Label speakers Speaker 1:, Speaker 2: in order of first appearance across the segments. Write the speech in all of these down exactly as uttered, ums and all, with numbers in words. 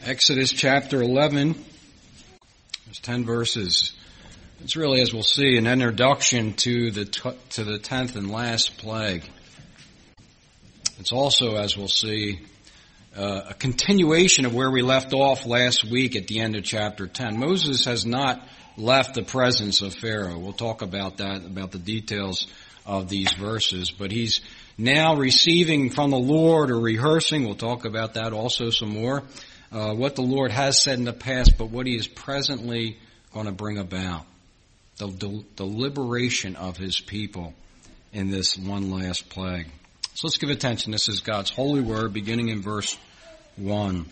Speaker 1: Exodus chapter eleven, there's ten verses. It's really, as we'll see, an introduction to the t- to the tenth and last plague. It's also, as we'll see, uh, a continuation of where we left off last week at the end of chapter ten. Moses has not left the presence of Pharaoh. We'll talk about that, about the details of these verses. But he's now receiving from the Lord, or rehearsing, we'll talk about that also some more, uh, what the Lord has said in the past, but what he is presently going to bring about. The, the, the liberation of his people in this one last plague. So let's give attention. This is God's holy word, beginning in verse one.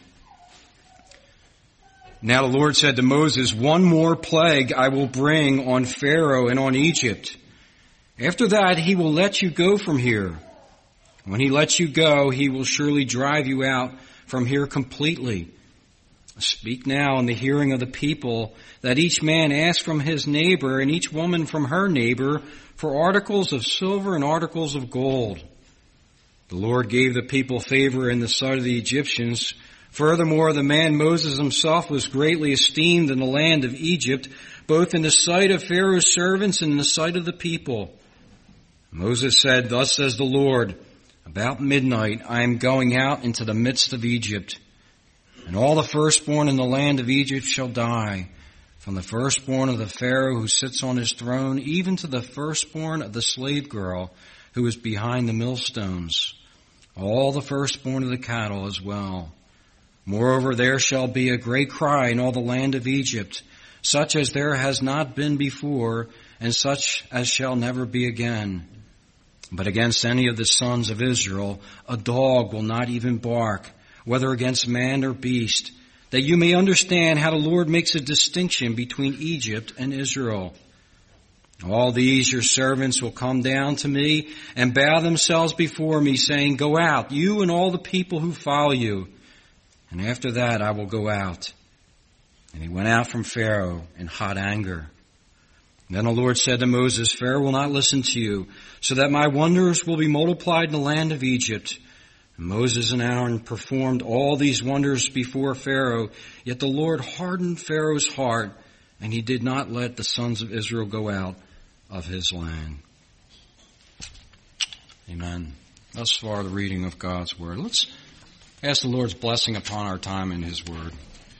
Speaker 1: Now the Lord said to Moses, "One more plague I will bring on Pharaoh and on Egypt. After that he will let you go from here. When he lets you go, he will surely drive you out from here completely. Speak now in the hearing of the people, that each man ask from his neighbor and each woman from her neighbor for articles of silver and articles of gold." The Lord gave the people favor in the sight of the Egyptians. Furthermore, the man Moses himself was greatly esteemed in the land of Egypt, both in the sight of Pharaoh's servants and in the sight of the people. Moses said, "Thus says the Lord, about midnight I am going out into the midst of Egypt. And all the firstborn in the land of Egypt shall die, from the firstborn of the Pharaoh who sits on his throne, even to the firstborn of the slave girl who is behind the millstones, all the firstborn of the cattle as well. Moreover, there shall be a great cry in all the land of Egypt, such as there has not been before, and such as shall never be again. But against any of the sons of Israel, a dog will not even bark, whether against man or beast, that you may understand how the Lord makes a distinction between Egypt and Israel. All these your servants will come down to me and bow themselves before me, saying, 'Go out, you and all the people who follow you.' And after that I will go out." And he went out from Pharaoh in hot anger. Then the Lord said to Moses, "Pharaoh will not listen to you, so that my wonders will be multiplied in the land of Egypt." And Moses and Aaron performed all these wonders before Pharaoh, yet the Lord hardened Pharaoh's heart, and he did not let the sons of Israel go out of his land. Amen. Thus far the reading of God's word. Let's ask the Lord's blessing upon our time in his word.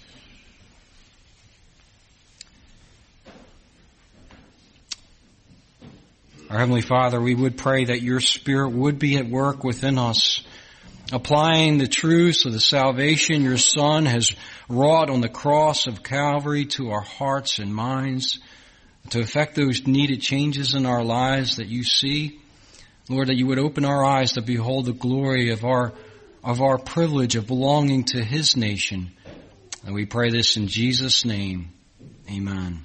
Speaker 1: Our Heavenly Father, we would pray that your Spirit would be at work within us, applying the truths of the salvation your Son has wrought on the cross of Calvary to our hearts and minds, to effect those needed changes in our lives that you see. Lord, that you would open our eyes to behold the glory of our of our privilege of belonging to his nation. And we pray this in Jesus' name. Amen.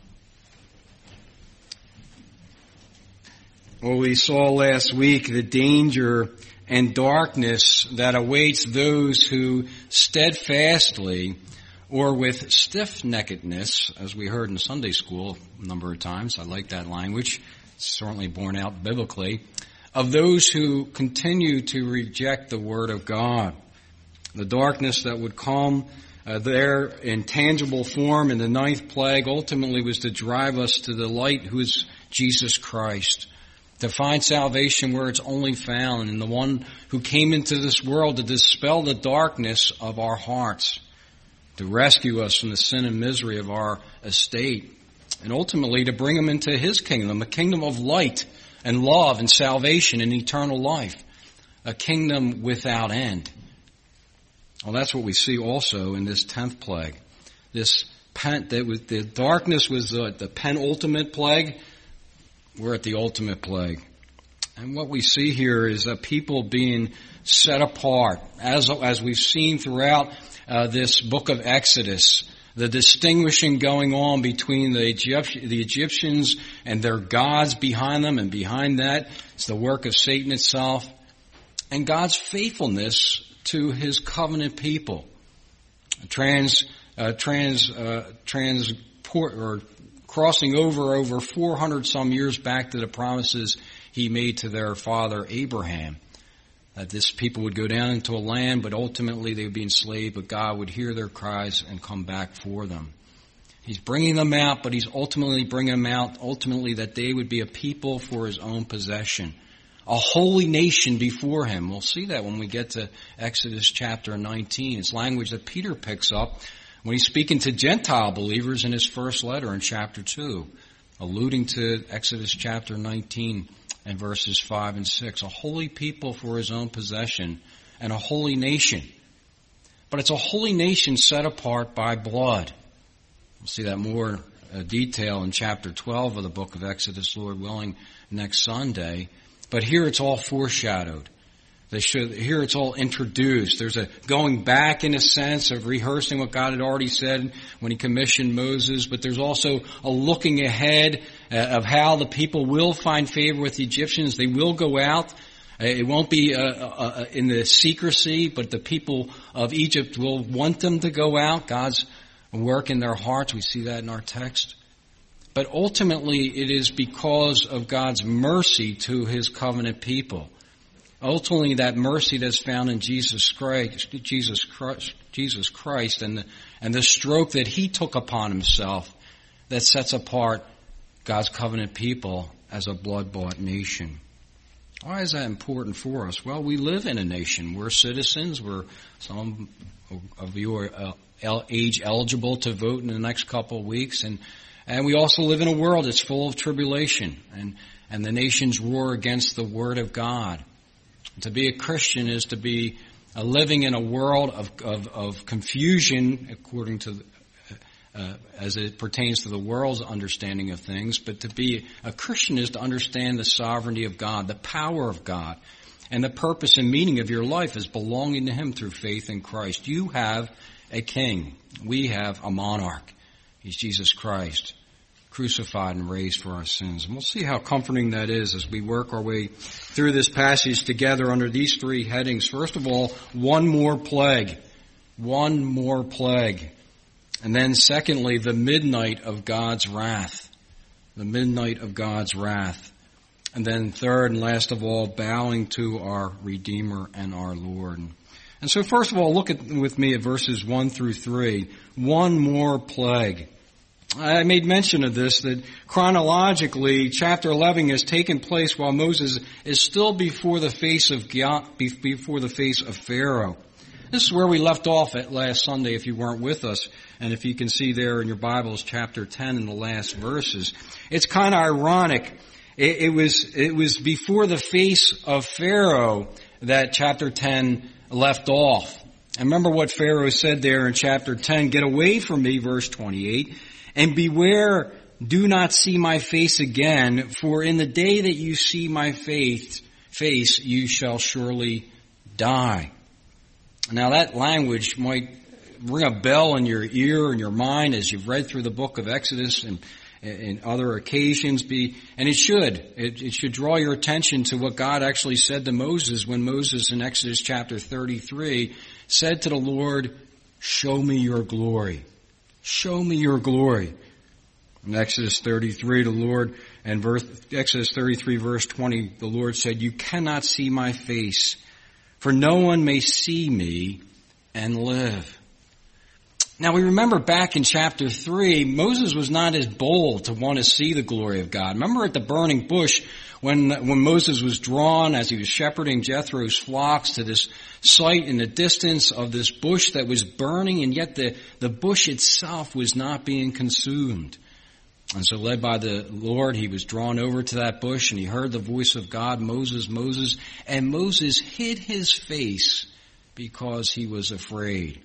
Speaker 1: Well, we saw last week the danger and darkness that awaits those who steadfastly or with stiff-neckedness, as we heard in Sunday school a number of times, I like that language, it's certainly borne out biblically, of those who continue to reject the Word of God. The darkness that would come uh, there in tangible form in the ninth plague ultimately was to drive us to the light who is Jesus Christ, to find salvation where it's only found in the one who came into this world to dispel the darkness of our hearts, to rescue us from the sin and misery of our estate, and ultimately to bring them into his kingdom, a kingdom of light and love and salvation and eternal life, a kingdom without end. Well, that's what we see also in this tenth plague. This pen, that was, the darkness was uh, the penultimate plague. We're at the ultimate plague. And what we see here is a people being set apart, as as we've seen throughout uh, this book of Exodus. The distinguishing going on between the, Egypt, the Egyptians and their gods behind them, and behind that it's the work of Satan itself, and God's faithfulness to his covenant people. Trans, uh, trans, uh, transport or crossing over over four hundred some years back to the promises he made to their father Abraham. that this people would go down into a land, but ultimately they would be enslaved, but God would hear their cries and come back for them. He's bringing them out, but he's ultimately bringing them out, ultimately that they would be a people for his own possession, a holy nation before him. We'll see that when we get to Exodus chapter nineteen. It's language that Peter picks up when he's speaking to Gentile believers in his first letter in chapter two, alluding to Exodus chapter nineteen and verses five and six. A holy people for his own possession and a holy nation. But it's a holy nation set apart by blood. We'll see that more uh, detail in chapter twelve of the book of Exodus, Lord willing, next Sunday. But here it's all foreshadowed. They should, here it's all introduced. There's a going back in a sense of rehearsing what God had already said when he commissioned Moses, but there's also a looking ahead uh, of how the people will find favor with the Egyptians. They will go out. Uh, it won't be uh, uh, in the secrecy, but the people of Egypt will want them to go out. God's work in their hearts. We see that in our text. But ultimately, it is because of God's mercy to his covenant people. Ultimately, that mercy that's found in Jesus Christ, Jesus Christ, Jesus Christ, and the, and the stroke that he took upon himself, that sets apart God's covenant people as a blood-bought nation. Why is that important for us? Well, we live in a nation. We're citizens. We're some of you are uh, age eligible to vote in the next couple of weeks, and and we also live in a world that's full of tribulation, and and the nations roar against the Word of God. To be a Christian is to be uh, living in a world of, of, of confusion, according to, uh, as it pertains to the world's understanding of things. But to be a Christian is to understand the sovereignty of God, the power of God, and the purpose and meaning of your life is belonging to him through faith in Christ. You have a king. We have a monarch. He's Jesus Christ, crucified and raised for our sins. And we'll see how comforting that is as we work our way through this passage together under these three headings. First of all, one more plague. One more plague. And then secondly, the midnight of God's wrath. The midnight of God's wrath. And then third and last of all, bowing to our Redeemer and our Lord. And so first of all, look at with me at verses one through three. One more plague. I made mention of this, that chronologically, chapter eleven has taken place while Moses is still before the face of before the face of Pharaoh. This is where we left off at last Sunday, if you weren't with us, and if you can see there in your Bibles, chapter ten in the last verses. It's kind of ironic. It, it was it was before the face of Pharaoh that chapter ten left off. And remember what Pharaoh said there in chapter ten: "Get away from me," verse twenty-eight. "And beware, do not see my face again, for in the day that you see my face, face you shall surely die." Now that language might ring a bell in your ear and your mind as you've read through the book of Exodus and, and other occasions, be, and it should. It, it should draw your attention to what God actually said to Moses when Moses in Exodus chapter thirty-three said to the Lord, "Show me your glory. Show me your glory." In Exodus thirty-three, the Lord, and verse, Exodus thirty-three verse twenty, the Lord said, "You cannot see my face, for no one may see me and live." Now we remember back in chapter three, Moses was not as bold to want to see the glory of God. Remember at the burning bush when, when Moses was drawn as he was shepherding Jethro's flocks to this sight in the distance of this bush that was burning, and yet the, the bush itself was not being consumed. And so led by the Lord, he was drawn over to that bush and he heard the voice of God, "Moses, Moses," and Moses hid his face because he was afraid.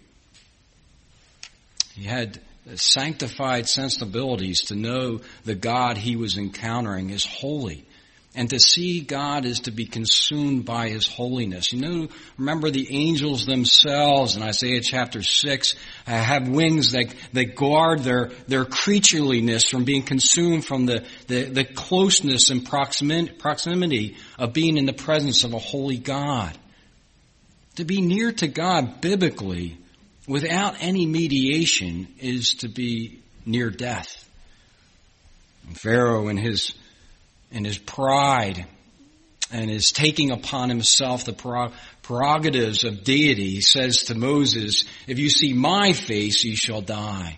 Speaker 1: He had sanctified sensibilities to know the God he was encountering is holy. And to see God is to be consumed by his holiness. You know, remember the angels themselves in Isaiah chapter six uh, have wings that, that guard their, their creatureliness from being consumed from the, the, the closeness and proximity, proximity of being in the presence of a holy God. To be near to God biblically without any mediation is to be near death. And Pharaoh in his in his pride and is taking upon himself the prerogatives of deity, he says to Moses, if you see my face, you shall die.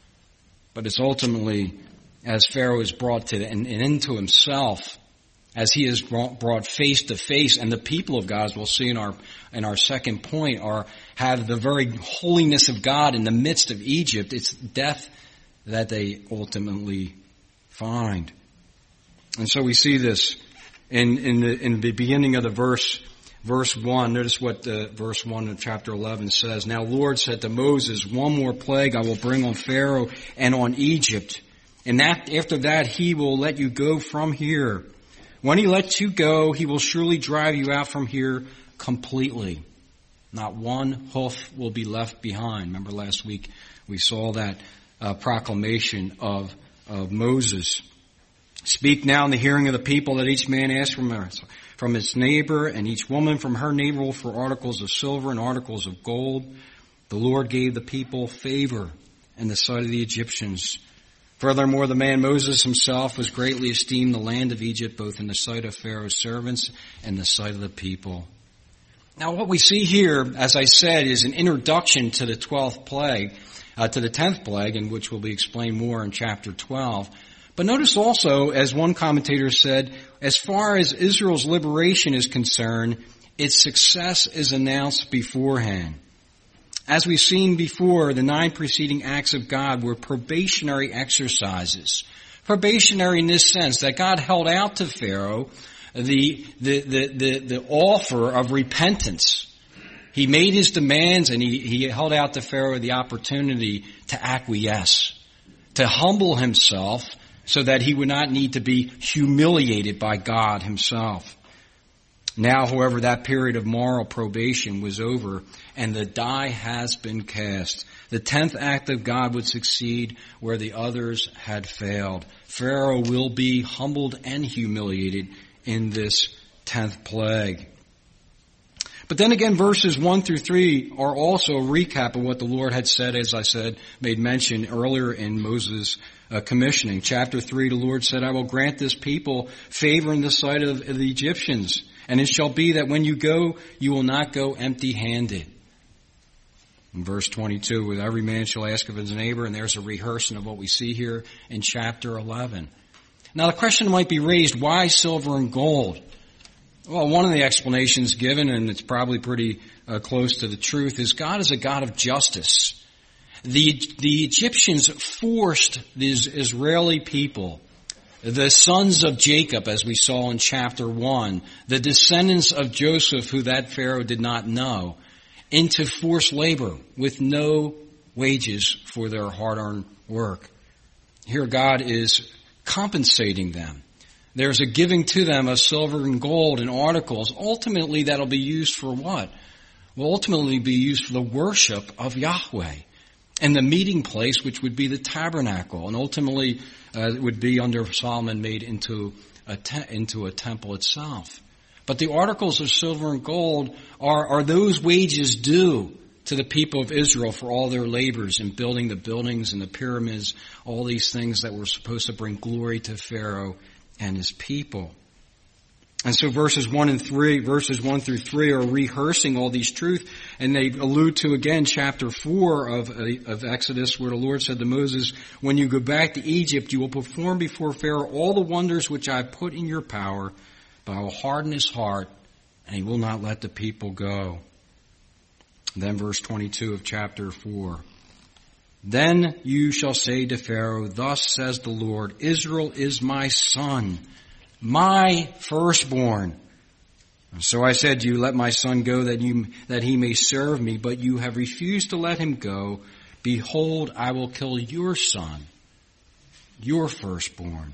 Speaker 1: But it's ultimately, as Pharaoh is brought to and, and into himself, as he is brought face to face, and the people of God, as we'll see in our in our second point, are have the very holiness of God in the midst of Egypt. It's death that they ultimately find. And so we see this in in the in the beginning of the verse verse one. Notice what the verse one of chapter eleven says. Now Lord said to Moses, one more plague I will bring on Pharaoh and on Egypt, and that after that he will let you go from here. When he lets you go, he will surely drive you out from here completely. Not one hoof will be left behind. Remember last week we saw that uh, proclamation of, of Moses. Speak now in the hearing of the people, that each man ask from, her, from his neighbor, and each woman from her neighbor for articles of silver and articles of gold. The Lord gave the people favor in the sight of the Egyptians. Furthermore, the man Moses himself was greatly esteemed in the land of Egypt, both in the sight of Pharaoh's servants and the sight of the people. Now, what we see here, as I said, is an introduction to the twelfth plague, uh, to the tenth plague, in which will be explained more in chapter twelve. But notice also, as one commentator said, as far as Israel's liberation is concerned, its success is announced beforehand. As we've seen before, the nine preceding acts of God were probationary exercises. Probationary in this sense that God held out to Pharaoh the, the, the, the, the offer of repentance. He made his demands, and he, he held out to Pharaoh the opportunity to acquiesce, to humble himself so that he would not need to be humiliated by God himself. Now, however, that period of moral probation was over, and the die has been cast. The tenth act of God would succeed where the others had failed. Pharaoh will be humbled and humiliated in this tenth plague. But then again, verses one through three are also a recap of what the Lord had said, as I said, made mention earlier in Moses' uh, commissioning. Chapter three, the Lord said, I will grant this people favor in the sight of, of the Egyptians. And it shall be that when you go, you will not go empty-handed. In verse twenty-two, with every man shall ask of his neighbor, and there's a rehearsing of what we see here in chapter eleven. Now the question might be raised, why silver and gold? Well, one of the explanations given, and it's probably pretty uh, close to the truth, is God is a God of justice. The, the Egyptians forced these Israeli people, the sons of Jacob, as we saw in chapter one, the descendants of Joseph, who that Pharaoh did not know, into forced labor with no wages for their hard-earned work. Here God is compensating them. There's a giving to them of silver and gold and articles. Ultimately, that'll be used for what? Will ultimately be used for the worship of Yahweh and the meeting place, which would be the tabernacle, and ultimately uh, it would be under Solomon made into a te- into a temple itself. But the articles of silver and gold are, are those wages due to the people of Israel for all their labors in building the buildings and the pyramids, all these things that were supposed to bring glory to Pharaoh and his people. And so verses one and three, verses one through three are rehearsing all these truths, and they allude to again chapter four of, of Exodus, where the Lord said to Moses, when you go back to Egypt, you will perform before Pharaoh all the wonders which I have put in your power, but I will harden his heart, and he will not let the people go. And then verse twenty-two of chapter four. Then you shall say to Pharaoh, thus says the Lord, Israel is my son, my firstborn. So I said to you, let my son go that you, that he may serve me, but you have refused to let him go. Behold, I will kill your son, your firstborn.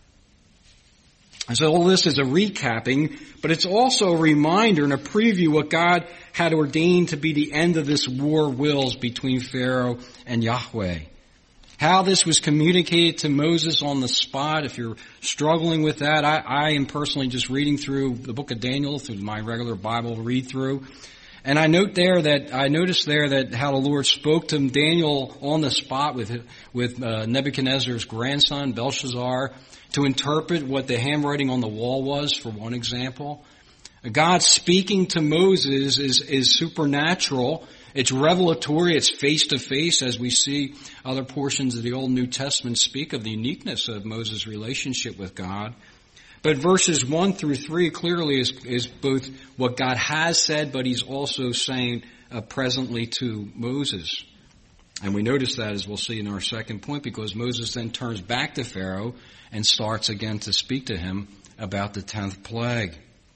Speaker 1: And so all this is a recapping, but it's also a reminder and a preview what God had ordained to be the end of this war wills between Pharaoh and Yahweh. How this was communicated to Moses on the spot, if you're struggling with that, I, I am personally just reading through the book of Daniel through my regular Bible read-through. And I note there that, I noticed there that how the Lord spoke to Daniel on the spot with, with uh, Nebuchadnezzar's grandson, Belshazzar, to interpret what the handwriting on the wall was, for one example. God speaking to Moses is, is supernatural. It's revelatory. It's face to face, as we see other portions of the Old and New Testament speak of the uniqueness of Moses' relationship with God. But verses one through three clearly is, is both what God has said, but he's also saying uh, presently to Moses. And we notice that, as we'll see in our second point, because Moses then turns back to Pharaoh and starts again to speak to him about the tenth plague.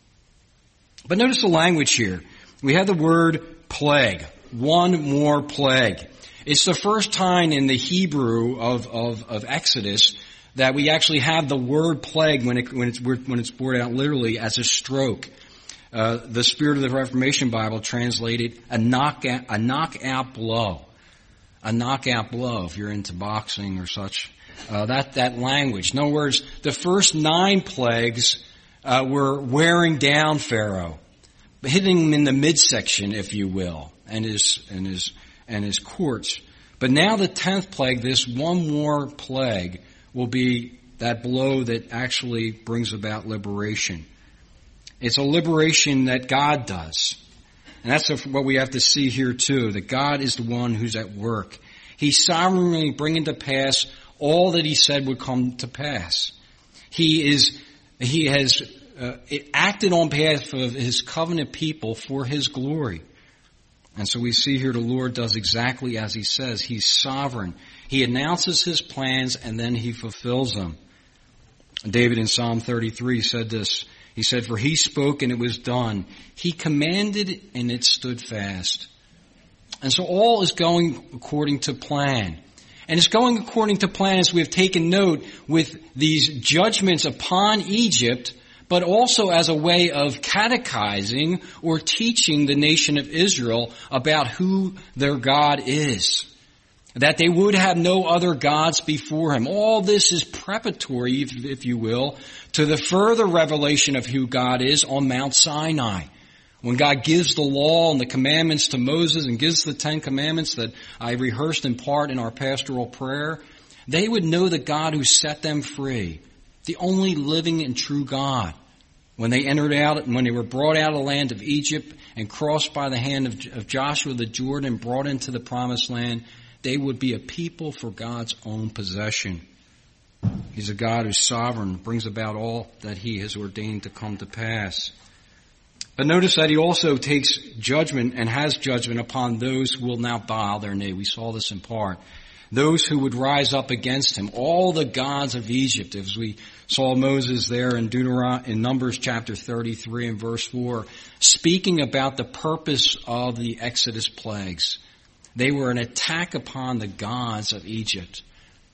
Speaker 1: But notice the language here. We have the word plague. One more plague. It's the first time in the Hebrew of, of, of Exodus that we actually have the word plague when, it, when it's when it's brought out literally as a stroke. Uh, the Spirit of the Reformation Bible translated a knockout, a knockout blow. A knockout blow, if you're into boxing or such. Uh, that, that language. In other words, the first nine plagues uh, were wearing down Pharaoh, hitting him in the midsection, if you will, and his, and his, and his courts. But now the tenth plague, this one more plague, will be that blow that actually brings about liberation. It's a liberation that God does. And that's what we have to see here too, that God is the one who's at work. He's sovereignly bringing to pass all that he said would come to pass. He is, he has uh, acted on behalf of his covenant people for his glory. And so we see here the Lord does exactly as he says. He's sovereign. He announces his plans and then he fulfills them. David in Psalm thirty-three said this. He said, "For he spoke and it was done. He commanded and it stood fast." And so all is going according to plan. And it's going according to plan, as we have taken note, with these judgments upon Egypt, but also as a way of catechizing or teaching the nation of Israel about who their God is. That they would have no other gods before him. All this is preparatory, if, if you will, to the further revelation of who God is on Mount Sinai. When God gives the law and the commandments to Moses and gives the Ten Commandments that I rehearsed in part in our pastoral prayer, they would know the God who set them free, the only living and true God. When they entered out, when they were brought out of the land of Egypt and crossed by the hand of, of Joshua the Jordan and brought into the promised land, they would be a people for God's own possession. He's a God who's sovereign, brings about all that he has ordained to come to pass. But notice that he also takes judgment and has judgment upon those who will now bow their knee. We saw this in part. Those who would rise up against him. All the gods of Egypt, as we saw Moses there in Deuteronomy, in Numbers chapter thirty-three and verse four, speaking about the purpose of the Exodus plagues. They were an attack upon the gods of Egypt.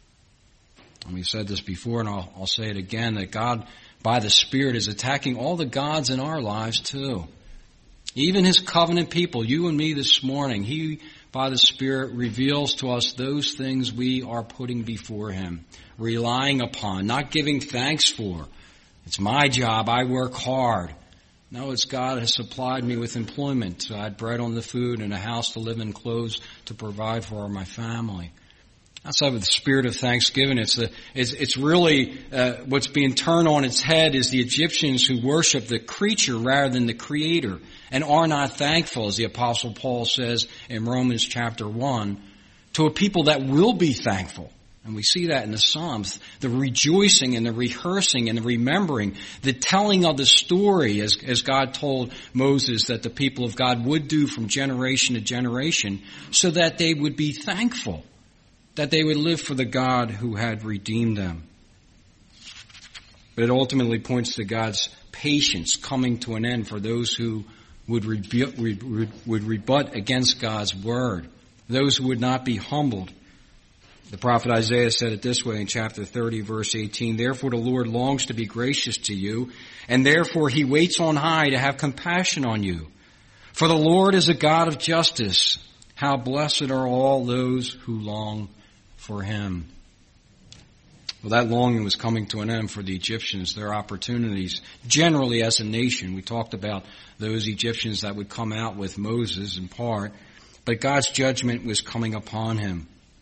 Speaker 1: And we've said this before, and I'll, I'll say it again, that God, by the Spirit, is attacking all the gods in our lives too. Even his covenant people, you and me this morning, he, by the Spirit, reveals to us those things we are putting before him, relying upon, not giving thanks for. It's my job, I work hard. No, it's God has supplied me with employment. So I had bread on the food and a house to live in, clothes to provide for my family. That's with the spirit of thanksgiving. It's the, it's, it's really, uh, what's being turned on its head is the Egyptians who worship the creature rather than the creator and are not thankful, as the Apostle Paul says in Romans chapter one, to a people that will be thankful. And we see that in the Psalms, the rejoicing and the rehearsing and the remembering, the telling of the story as, as God told Moses that the people of God would do from generation to generation so that they would be thankful, that they would live for the God who had redeemed them. But it ultimately points to God's patience coming to an end for those who would rebut, would rebut against God's word, those who would not be humbled. The prophet Isaiah said it this way in chapter thirty, verse eighteen, "Therefore the Lord longs to be gracious to you, and therefore he waits on high to have compassion on you. For the Lord is a God of justice. How blessed are all those who long for him." Well, that longing was coming to an end for the Egyptians, their opportunities. Generally, as a nation, we talked about those Egyptians that would come out with Moses in part, but God's judgment was coming upon him.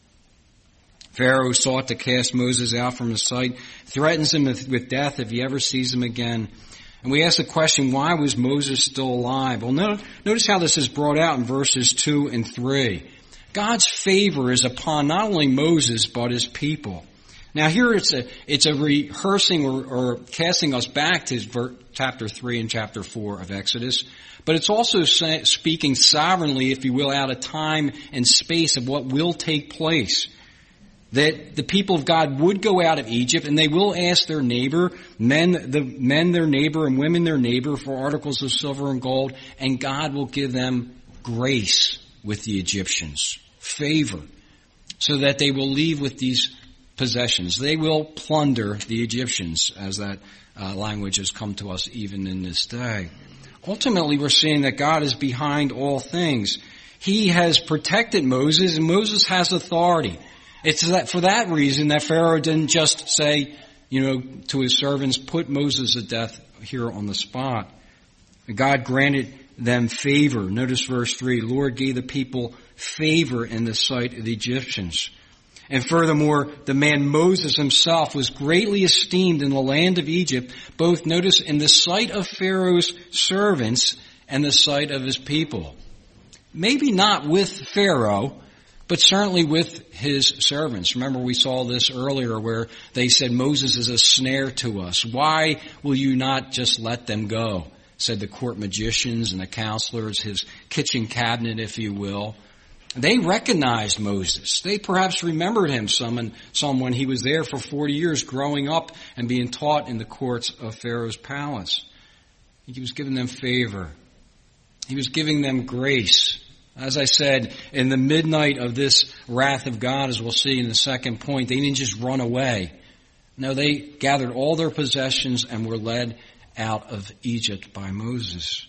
Speaker 1: Pharaoh sought to cast Moses out from his sight, threatens him with death if he ever sees him again. And we ask the question, why was Moses still alive? Well, notice how this is brought out in verses two and three. God's favor is upon not only Moses, but his people. Now here it's a, it's a rehearsing or, or casting us back to chapter three and chapter four of Exodus, but it's also say, speaking sovereignly, if you will, out of time and space of what will take place. That the people of God would go out of Egypt and they will ask their neighbor, men, the men their neighbor and women their neighbor for articles of silver and gold, and God will give them grace with the Egyptians, favor, so that they will leave with these possessions. They will plunder the Egyptians, as that uh, language has come to us even in this day. Ultimately, we're seeing that God is behind all things. He has protected Moses, and Moses has authority. It's that for that reason that Pharaoh didn't just say, you know, to his servants, put Moses to death here on the spot. God granted them favor. Notice verse three. Lord gave the people favor in the sight of the Egyptians. And furthermore, the man Moses himself was greatly esteemed in the land of Egypt, both, notice, in the sight of Pharaoh's servants and the sight of his people. Maybe not with Pharaoh, but certainly with his servants. Remember, we saw this earlier where they said, Moses is a snare to us. Why will you not just let them go? Said the court magicians and the counselors, his kitchen cabinet, if you will. They recognized Moses. They perhaps remembered him some, and some when he was there for forty years growing up and being taught in the courts of Pharaoh's palace. He was giving them favor. He was giving them grace. As I said, in the midnight of this wrath of God, as we'll see in the second point, they didn't just run away. No, they gathered all their possessions and were led out of Egypt by Moses.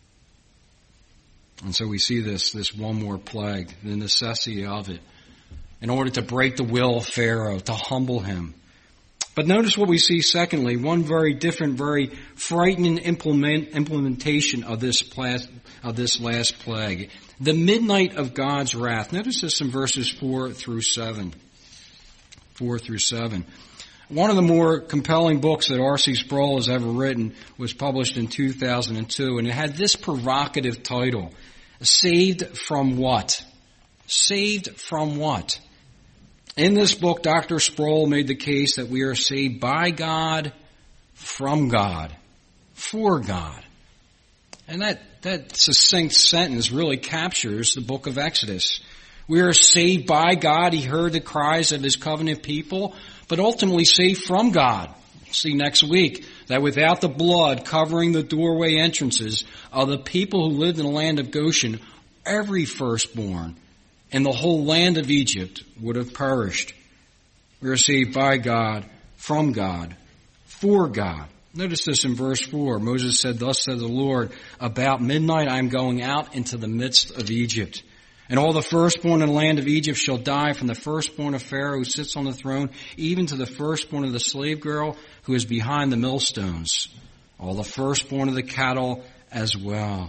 Speaker 1: And so we see this, this one more plague, the necessity of it, in order to break the will of Pharaoh, to humble him. But notice what we see secondly, one very different, very frightening implement, implementation of this, plas, of this last plague. The midnight of God's wrath. Notice this in verses four through seven. Four through seven. One of the more compelling books that R C Sproul has ever written was published in two thousand two, and it had this provocative title, Saved from What? Saved from what? In this book, Doctor Sproul made the case that we are saved by God, from God, for God. And that, that succinct sentence really captures the book of Exodus. We are saved by God. He heard the cries of his covenant people, but ultimately saved from God. We'll see next week that without the blood covering the doorway entrances of the people who lived in the land of Goshen, every firstborn in the whole land of Egypt would have perished. We are saved by God, from God, for God. Notice this in verse four. Moses said, Thus said the Lord, about midnight I am going out into the midst of Egypt. And all the firstborn in the land of Egypt shall die, from the firstborn of Pharaoh who sits on the throne, even to the firstborn of the slave girl who is behind the millstones. All the firstborn of the cattle as well.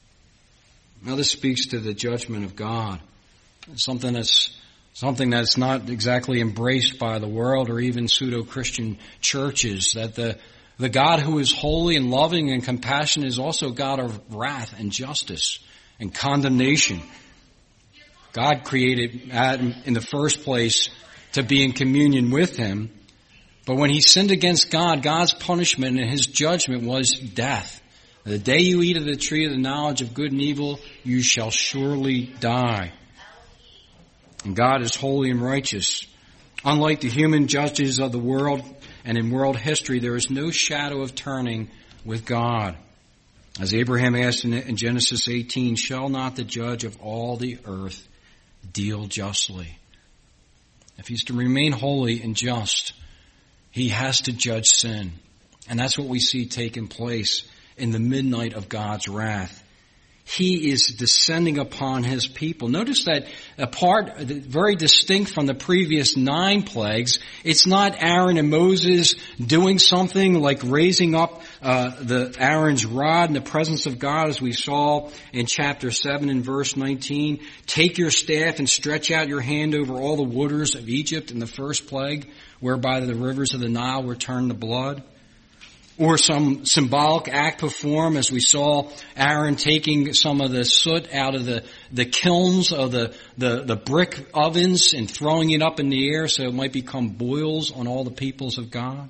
Speaker 1: Now this speaks to the judgment of God. Something that's something that's not exactly embraced by the world or even pseudo-Christian churches, that the The God who is holy and loving and compassionate is also God of wrath and justice and condemnation. God created Adam in the first place to be in communion with him. But when he sinned against God, God's punishment and his judgment was death. The day you eat of the tree of the knowledge of good and evil, you shall surely die. And God is holy and righteous. Unlike the human judges of the world, and in world history, there is no shadow of turning with God. As Abraham asked in Genesis eighteen, shall not the judge of all the earth deal justly? If he's to remain holy and just, he has to judge sin. And that's what we see taking place in the midnight of God's wrath. He is descending upon his people. Notice that apart, very distinct from the previous nine plagues, it's not Aaron and Moses doing something like raising up uh, the Aaron's rod in the presence of God, as we saw in chapter seven and verse nineteen. Take your staff and stretch out your hand over all the waters of Egypt in the first plague, whereby the rivers of the Nile were turned to blood. Or some symbolic act performed, as we saw Aaron taking some of the soot out of the, the kilns of the, the, the brick ovens and throwing it up in the air so it might become boils on all the peoples of God.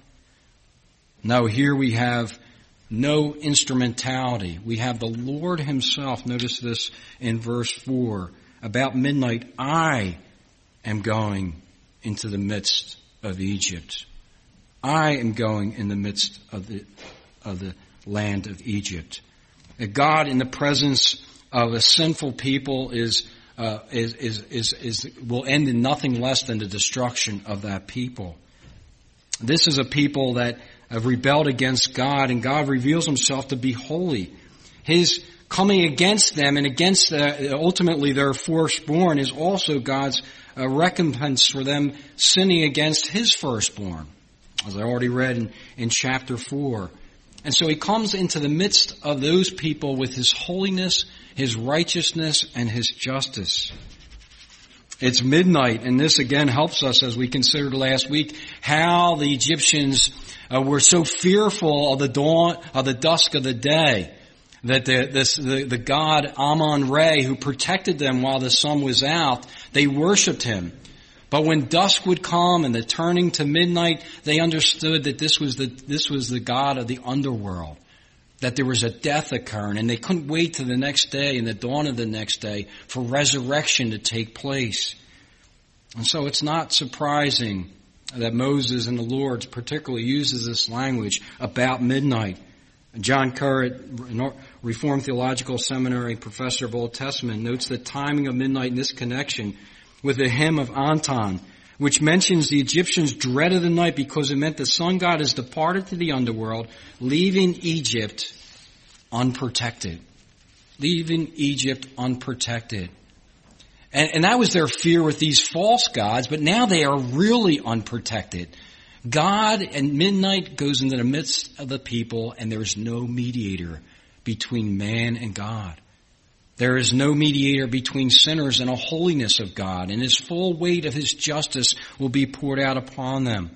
Speaker 1: No, here we have no instrumentality. We have the Lord himself. Notice this in verse four. About midnight, I am going into the midst of Egypt. I am going in the midst of the of the land of Egypt. God in the presence of a sinful people is uh, is, is is is will end in nothing less than the destruction of that people. This is a people that have rebelled against God, and God reveals himself to be holy. His coming against them and against uh, ultimately their firstborn is also God's uh, recompense for them sinning against his firstborn, as I already read in, in chapter four. And so he comes into the midst of those people with his holiness, his righteousness, and his justice. It's midnight, and this again helps us, as we considered last week, how the Egyptians uh, were so fearful of the dawn, of the dusk of the day, that the, this, the, the god Amun-Re, who protected them while the sun was out, they worshipped him. But when dusk would come and the turning to midnight, they understood that this was the this was the god of the underworld, that there was a death occurring, and they couldn't wait to the next day and the dawn of the next day for resurrection to take place. And so it's not surprising that Moses and the Lord particularly uses this language about midnight. John Currit, Reformed Theological Seminary professor of Old Testament, notes the timing of midnight in this connection with the hymn of Anton, which mentions the Egyptians' dread of the night because it meant the sun god has departed to the underworld, leaving Egypt unprotected. Leaving Egypt unprotected. And, and that was their fear with these false gods, but now they are really unprotected. God at midnight goes into the midst of the people, and there is no mediator between man and God. There is no mediator between sinners and a holiness of God, and his full weight of his justice will be poured out upon them.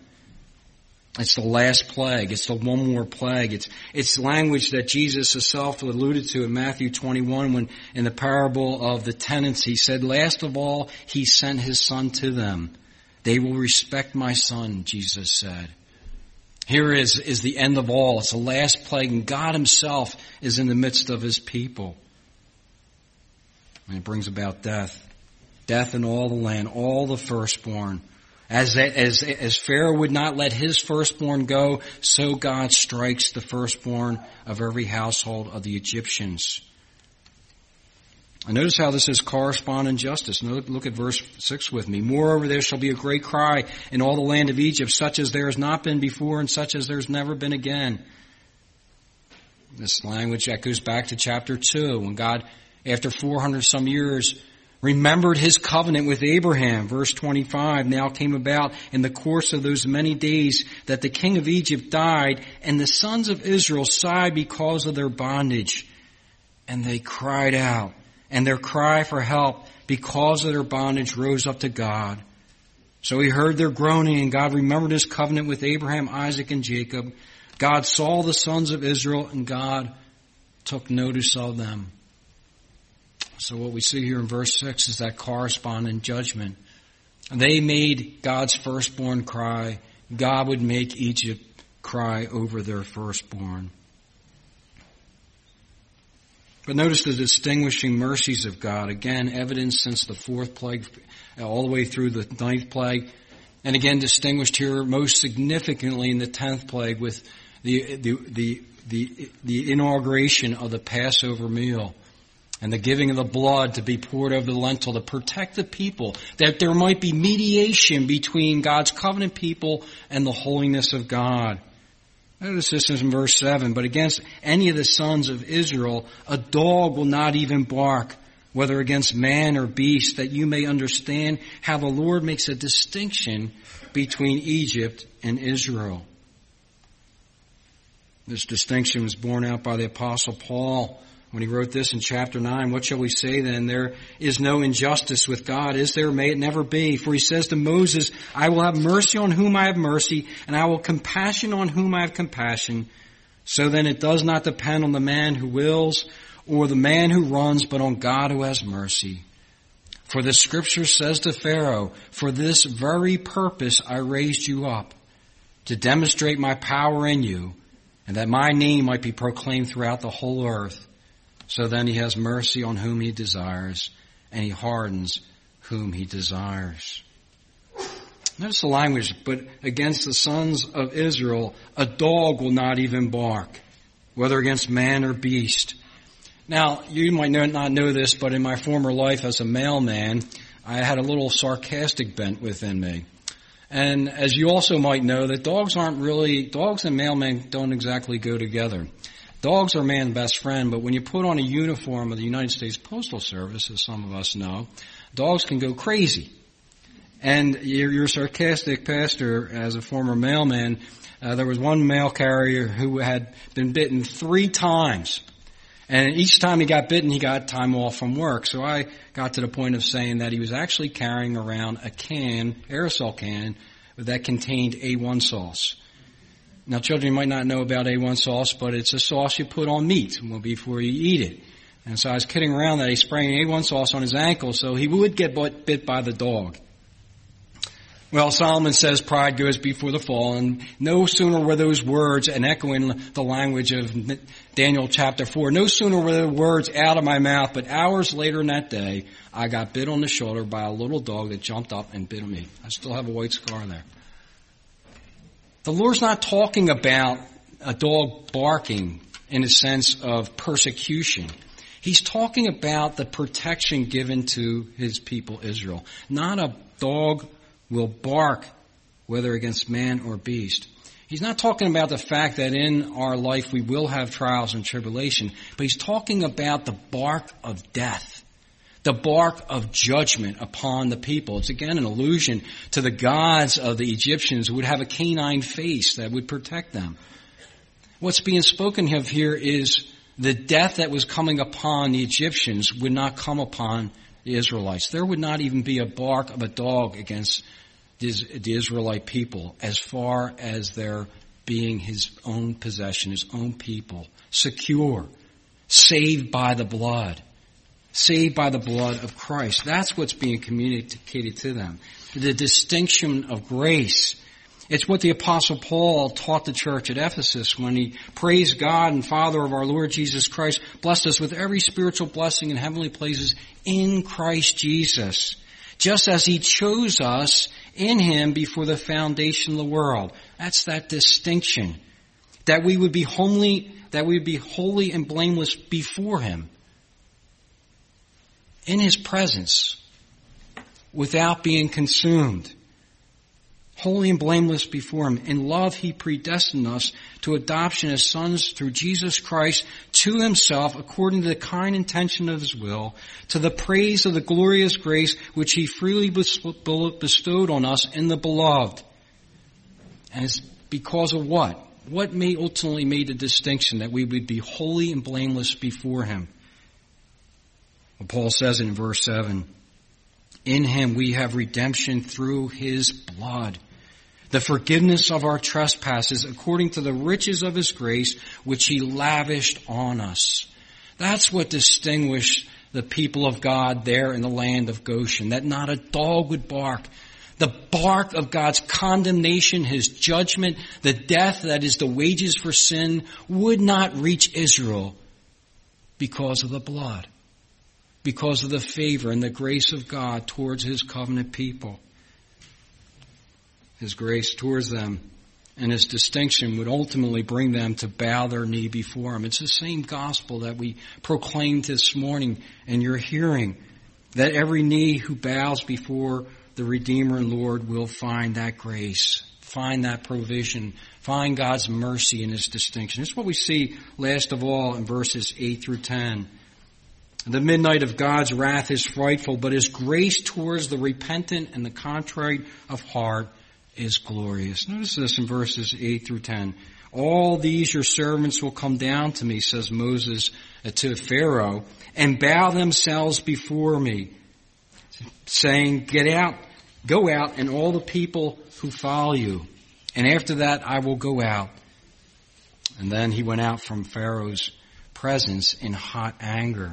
Speaker 1: It's the last plague. It's the one more plague. It's, it's language that Jesus himself alluded to in Matthew twenty-one when in the parable of the tenants he said, last of all, he sent his son to them. They will respect my son, Jesus said. Here is, is the end of all. It's the last plague, and God himself is in the midst of his people. And it brings about death. Death in all the land, all the firstborn. As, as, as Pharaoh would not let his firstborn go, so God strikes the firstborn of every household of the Egyptians. And notice how this is corresponding justice. Look at verse six with me. Moreover, there shall be a great cry in all the land of Egypt, such as there has not been before and such as there has never been again. This language echoes back to chapter two, when God, after four hundred some years, remembered his covenant with Abraham. Verse twenty-five, now came about in the course of those many days that the king of Egypt died, and the sons of Israel sighed because of their bondage. And they cried out, and their cry for help because of their bondage rose up to God. So he heard their groaning, and God remembered his covenant with Abraham, Isaac, and Jacob. God saw the sons of Israel, and God took notice of them. So what we see here in verse six is that corresponding judgment. They made God's firstborn cry. God would make Egypt cry over their firstborn. But notice the distinguishing mercies of God. Again, evidence since the fourth plague all the way through the ninth plague. And again, distinguished here most significantly in the tenth plague with the, the, the, the, the inauguration of the Passover meal. And the giving of the blood to be poured over the lintel to protect the people, that there might be mediation between God's covenant people and the holiness of God. Notice this in verse seven. But against any of the sons of Israel, a dog will not even bark, whether against man or beast, that you may understand how the Lord makes a distinction between Egypt and Israel. This distinction was borne out by the Apostle Paul when he wrote this in chapter nine. What shall we say then? There is no injustice with God, is there? May it never be. For he says to Moses, I will have mercy on whom I have mercy, and I will have compassion on whom I have compassion. So then it does not depend on the man who wills or the man who runs, but on God who has mercy. For the scripture says to Pharaoh, for this very purpose I raised you up, to demonstrate my power in you, and that my name might be proclaimed throughout the whole earth. So then he has mercy on whom he desires, and he hardens whom he desires. Notice the language, but against the sons of Israel, a dog will not even bark, whether against man or beast. Now, you might not know this, but in my former life as a mailman, I had a little sarcastic bent within me. And as you also might know, that dogs aren't really, dogs and mailmen don't exactly go together. Dogs are man's best friend, but when you put on a uniform of the United States Postal Service, as some of us know, dogs can go crazy. And your, your sarcastic pastor, as a former mailman, uh, there was one mail carrier who had been bitten three times. And each time he got bitten, he got time off from work. So I got to the point of saying that he was actually carrying around a can, aerosol can, that contained A one sauce. Now, children might not know about A one sauce, but it's a sauce you put on meat before you eat it. And so I was kidding around that he's spraying A one sauce on his ankle so he would get bit by the dog. Well, Solomon says pride goes before the fall, and no sooner were those words, and echoing the language of Daniel chapter four, no sooner were the words out of my mouth, but hours later in that day, I got bit on the shoulder by a little dog that jumped up and bit me. I still have a white scar there. The Lord's not talking about a dog barking in a sense of persecution. He's talking about the protection given to his people Israel. Not a dog will bark, whether against man or beast. He's not talking about the fact that in our life we will have trials and tribulation, but he's talking about the bark of death, the bark of judgment upon the people. It's again an allusion to the gods of the Egyptians who would have a canine face that would protect them. What's being spoken of here is the death that was coming upon the Egyptians would not come upon the Israelites. There would not even be a bark of a dog against the Israelite people as far as their being his own possession, his own people, secure, saved by the blood, saved by the blood of Christ. That's what's being communicated to them. The distinction of grace. It's what the Apostle Paul taught the church at Ephesus when he praised God and Father of our Lord Jesus Christ, blessed us with every spiritual blessing in heavenly places in Christ Jesus, just as he chose us in him before the foundation of the world. That's that distinction, that we would be holy, that we would be holy and blameless before him, in his presence, without being consumed. Holy and blameless before him. In love, he predestined us to adoption as sons through Jesus Christ to himself, according to the kind intention of his will, to the praise of the glorious grace which he freely bestowed on us in the beloved. And it's because of what? What may ultimately made the distinction that we would be holy and blameless before him? Well, Paul says in verse seven, in him we have redemption through his blood, the forgiveness of our trespasses according to the riches of his grace, which he lavished on us. That's what distinguished the people of God there in the land of Goshen, that not a dog would bark. The bark of God's condemnation, his judgment, the death that is the wages for sin would not reach Israel because of the blood, because of the favor and the grace of God towards his covenant people. His grace towards them and his distinction would ultimately bring them to bow their knee before him. It's the same gospel that we proclaimed this morning in your hearing, that every knee who bows before the Redeemer and Lord will find that grace find that provision, find God's mercy in His distinction. This is what we see last of all in verses eight through ten. The midnight of God's wrath is frightful, but His grace towards the repentant and the contrite of heart is glorious. Notice this in verses eight through ten. All these your servants will come down to me, says Moses to Pharaoh, and bow themselves before me, saying, get out, go out, and all the people who follow you. And after that I will go out. And then he went out from Pharaoh's presence in hot anger.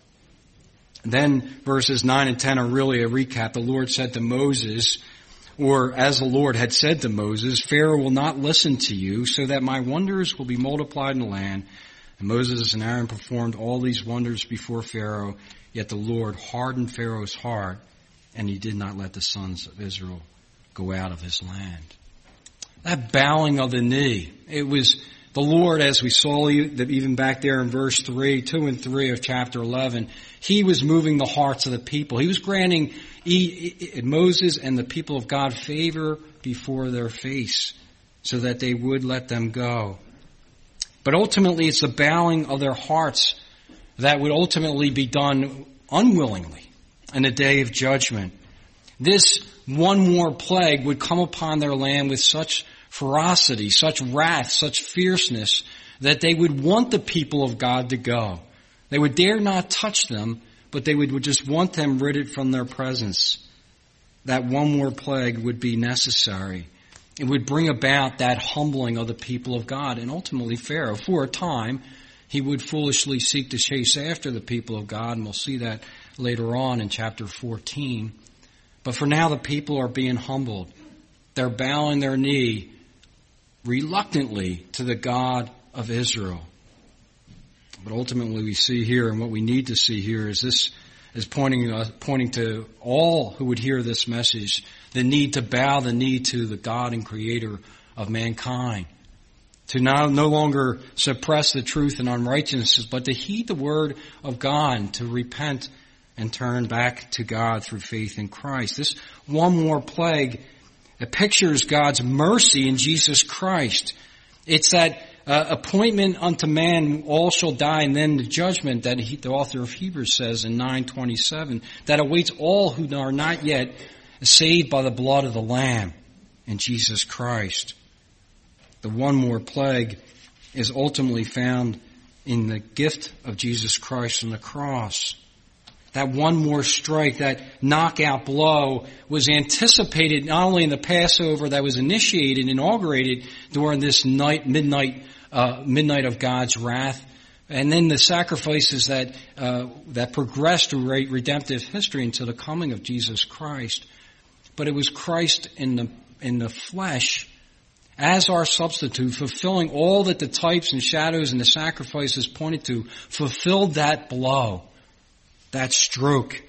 Speaker 1: And then verses nine and ten are really a recap. The Lord said to Moses, or as the Lord had said to Moses, Pharaoh will not listen to you, so that my wonders will be multiplied in the land. And Moses and Aaron performed all these wonders before Pharaoh, yet the Lord hardened Pharaoh's heart, and he did not let the sons of Israel go out of his land. That bowing of the knee, it was the Lord, as we saw even back there in verse three, two and three of chapter eleven, He was moving the hearts of the people. He was granting Moses and the people of God favor before their face so that they would let them go. But ultimately, it's the bowing of their hearts that would ultimately be done unwillingly in the day of judgment. This one more plague would come upon their land with such ferocity, such wrath, such fierceness, that they would want the people of God to go. They would dare not touch them, but they would, would just want them ridded from their presence. That one more plague would be necessary. It would bring about that humbling of the people of God. And ultimately Pharaoh, for a time, he would foolishly seek to chase after the people of God, and we'll see that later on in chapter fourteen. But for now, the people are being humbled. They're bowing their knee reluctantly to the God of Israel. But ultimately we see here, and what we need to see here is this is pointing uh, pointing to all who would hear this message, the need to bow the knee to the God and Creator of mankind. To now no longer suppress the truth and unrighteousness, but to heed the word of God, to repent and turn back to God through faith in Christ. This one more plague, it pictures God's mercy in Jesus Christ. It's that uh, appointment unto man, all shall die, and then the judgment that he, the author of Hebrews says in nine twenty-seven, that awaits all who are not yet saved by the blood of the Lamb in Jesus Christ. The one more plague is ultimately found in the gift of Jesus Christ on the cross. That one more strike, that knockout blow, was anticipated not only in the Passover that was initiated, inaugurated during this night, midnight, uh, midnight of God's wrath, and then the sacrifices that uh, that progressed through redemptive history until the coming of Jesus Christ. But it was Christ in the in the flesh as our substitute, fulfilling all that the types and shadows and the sacrifices pointed to, fulfilled that blow. That stroke.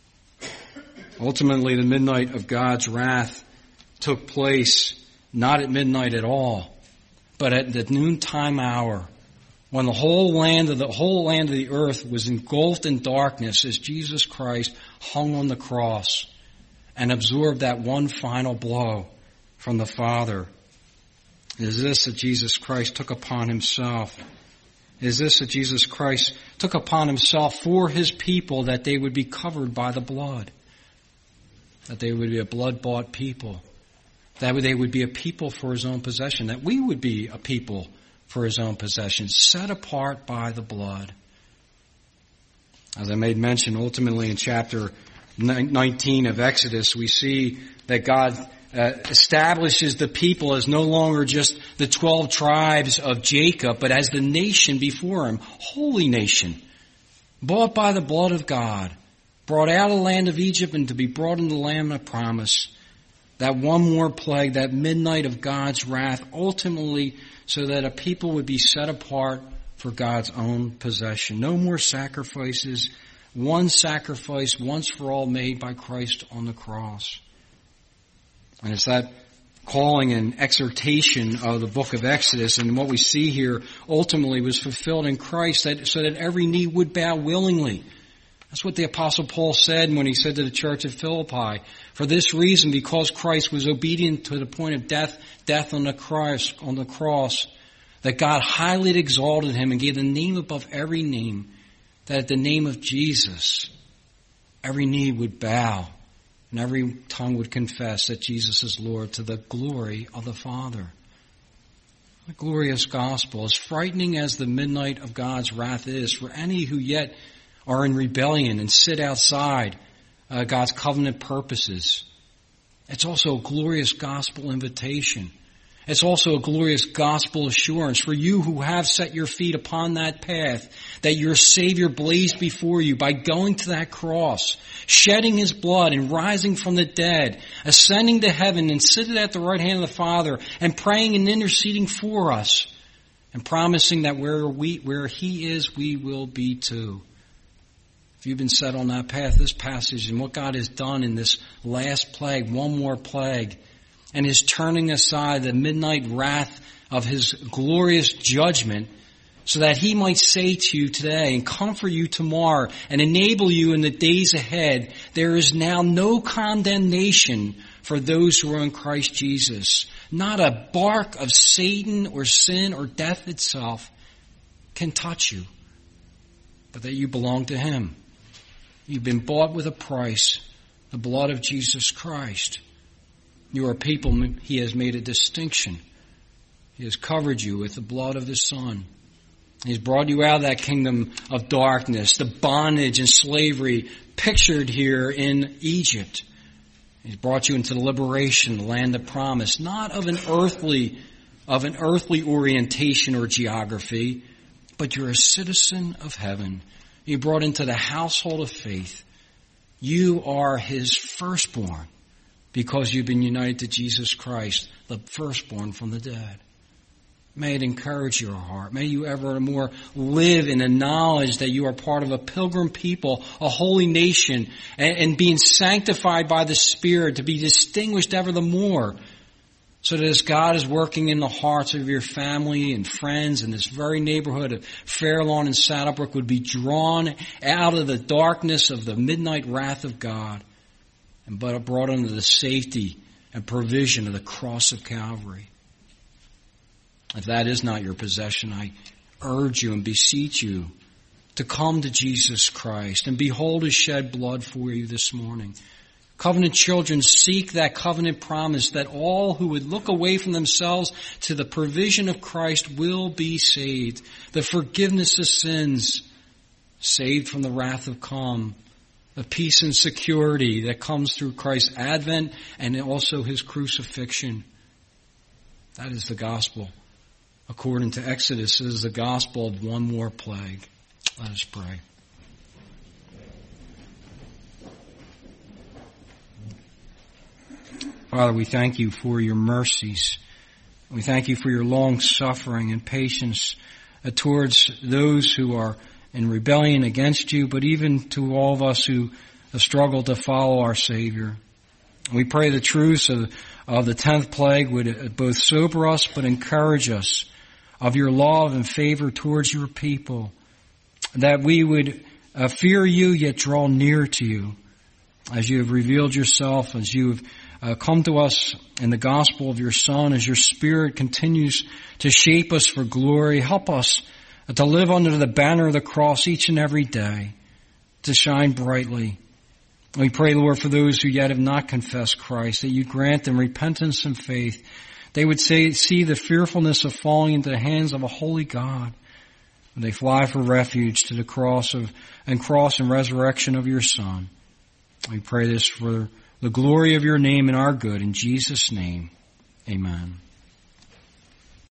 Speaker 1: Ultimately, the midnight of God's wrath took place not at midnight at all, but at the noontime hour, when the whole land of the whole land of the earth was engulfed in darkness as Jesus Christ hung on the cross and absorbed that one final blow from the Father. It is this that Jesus Christ took upon himself. It is this that Jesus Christ took upon himself for his people, that they would be covered by the blood, that they would be a blood-bought people, that they would be a people for his own possession, that we would be a people for his own possession, set apart by the blood. As I made mention, ultimately in chapter nineteen of Exodus, we see that God Uh, establishes the people as no longer just the twelve tribes of Jacob, but as the nation before him, holy nation, bought by the blood of God, brought out of the land of Egypt and to be brought into the land of promise. That one more plague, that midnight of God's wrath, ultimately so that a people would be set apart for God's own possession. No more sacrifices, one sacrifice once for all made by Christ on the cross. And it's that calling and exhortation of the book of Exodus, and what we see here ultimately was fulfilled in Christ, that so that every knee would bow willingly. That's what the Apostle Paul said when he said to the church at Philippi, for this reason, because Christ was obedient to the point of death, death on the cross, on the cross, that God highly exalted him and gave the name above every name, that at the name of Jesus, every knee would bow and every tongue would confess that Jesus is Lord, to the glory of the Father. The glorious gospel, as frightening as the midnight of God's wrath is for any who yet are in rebellion and sit outside uh, God's covenant purposes, it's also a glorious gospel invitation. It's also a glorious gospel assurance for you who have set your feet upon that path, that your Savior blazed before you by going to that cross, shedding his blood and rising from the dead, ascending to heaven and sitting at the right hand of the Father and praying and interceding for us, and promising that where we, where he is, we will be too. If you've been set on that path, this passage and what God has done in this last plague, one more plague, and his turning aside the midnight wrath of his glorious judgment, so that he might say to you today and comfort you tomorrow and enable you in the days ahead, there is now no condemnation for those who are in Christ Jesus. Not a bark of Satan or sin or death itself can touch you, but that you belong to him. You've been bought with a price, the blood of Jesus Christ. You are people he has made a distinction. He has covered you with the blood of the Son. He's brought you out of that kingdom of darkness, the bondage and slavery pictured here in Egypt. He's brought you into the liberation, the land of promise, not of an earthly, of an earthly orientation or geography, but you're a citizen of heaven. You're brought into the household of faith. You are his firstborn, because you've been united to Jesus Christ, the firstborn from the dead. May it encourage your heart. May you evermore live in the knowledge that you are part of a pilgrim people, a holy nation, and, and being sanctified by the Spirit to be distinguished ever the more, so that as God is working in the hearts of your family and friends in this very neighborhood of Fairlawn and Saddlebrook would be drawn out of the darkness of the midnight wrath of God, and but brought under the safety and provision of the cross of Calvary. If that is not your possession, I urge you and beseech you to come to Jesus Christ and behold his shed blood for you this morning. Covenant children, seek that covenant promise that all who would look away from themselves to the provision of Christ will be saved. The forgiveness of sins, saved from the wrath of come. The peace and security that comes through Christ's advent and also his crucifixion. That is the gospel. According to Exodus, it is the gospel of one more plague. Let us pray. Father, we thank you for your mercies. We thank you for your long suffering and patience towards those who are in rebellion against you, but even to all of us who struggle to follow our Savior. We pray the truths of, of the tenth plague would both sober us but encourage us of your love and favor towards your people, that we would uh, fear you yet draw near to you as you have revealed yourself, as you have uh, come to us in the gospel of your Son, as your Spirit continues to shape us for glory. Help us to live under the banner of the cross each and every day, to shine brightly. We pray, Lord, for those who yet have not confessed Christ, that you grant them repentance and faith. They would say, see the fearfulness of falling into the hands of a holy God. They fly for refuge to the cross of and cross and resurrection of your Son. We pray this for the glory of your name and our good. In Jesus' name, amen.